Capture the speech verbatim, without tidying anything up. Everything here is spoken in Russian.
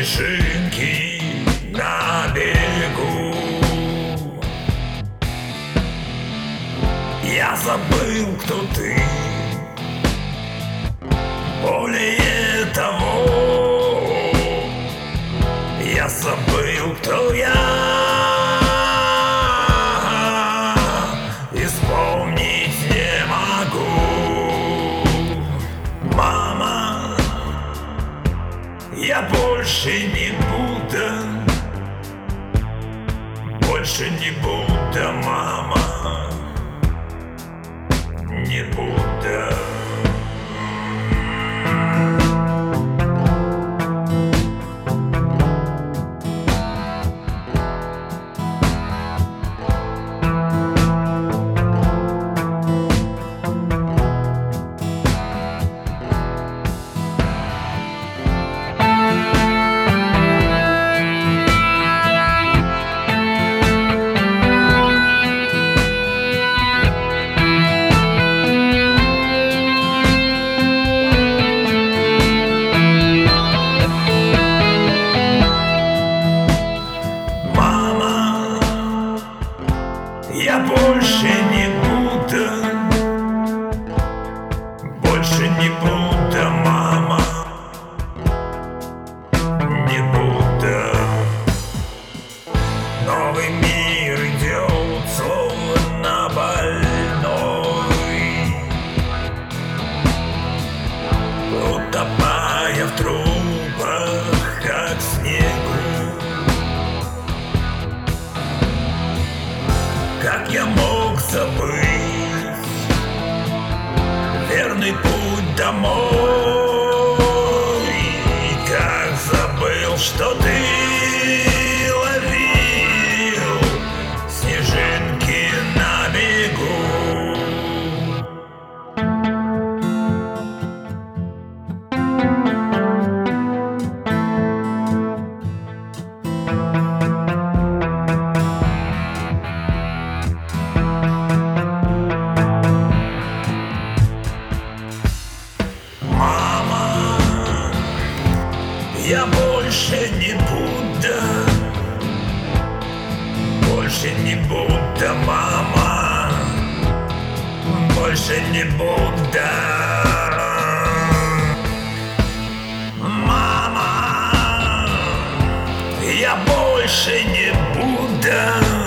снежинки на берегу. Я забыл, кто ты. Более того, я забыл, кто я. И вспомнить не могу. Мама, я больше не буду, больше не буду, мама, не буду. Я больше не буду, больше не буду, мама, не буду. Новый мир идет, словно больной, утопая в трубах, как в снегу. Как я мог забыть верный путь домой? Как забыл, что ты ловил снежинки на берегу. Я больше не буду, больше не буду, мама, больше не буду. Мама, я больше не буду.